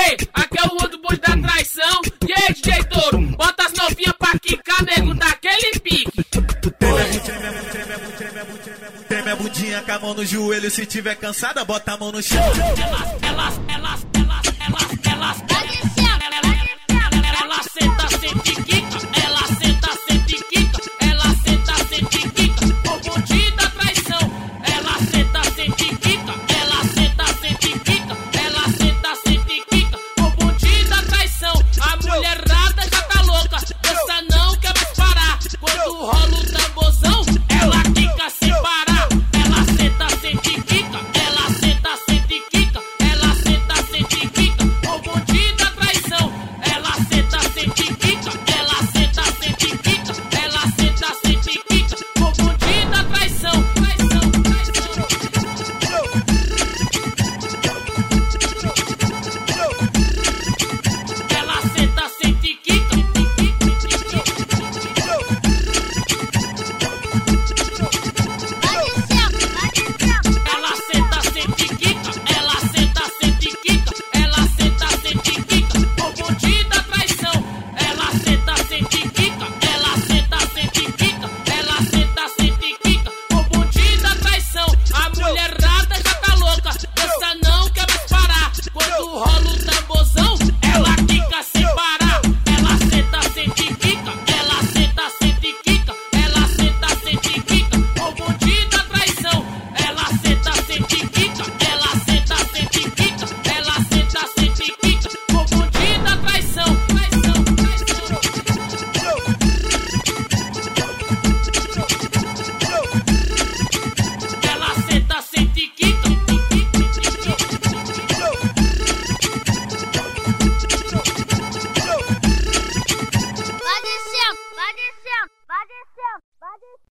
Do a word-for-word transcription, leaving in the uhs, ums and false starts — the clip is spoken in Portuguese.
aí, aqui é o outro bonde da traição. E aí, D J Touro, bota as novinhas pra quicar, nego, daquele pique. Treme a bundinha com a mão no joelho, se tiver cansada, bota a mão no chão. Elas, elas, elas, elas, elas, elas, ela senta, sente, quica, ela senta, sente, quica, ela senta, sente, quica, o bonde da traição. Ela senta, sente, quica, ela senta, sente, quica, ela senta, sente, quica, o bonde da traição. A mulherada já tá louca, dança não quer mais parar. Quando rola o tamborzão, ela quica sem parar. Ela senta, sente, quica, ela senta, sente, quica, ela senta, sente, quica, o bonde da traição. Ela senta, sente, quica, ela senta, sente, quica, ela senta, sente, quica, o bonde da traição. Traição, traição. Ela senta, sente, quica. Ela senta, sente, quica, ela senta, sente, quica, ela senta, sente, quica, o bonde da traição. Ela senta, sente, quica, ela senta, sente, quica, ela senta, sente, quica, o bonde da traição. A mulherada já tá louca, dança não quer mais parar. Quando rola o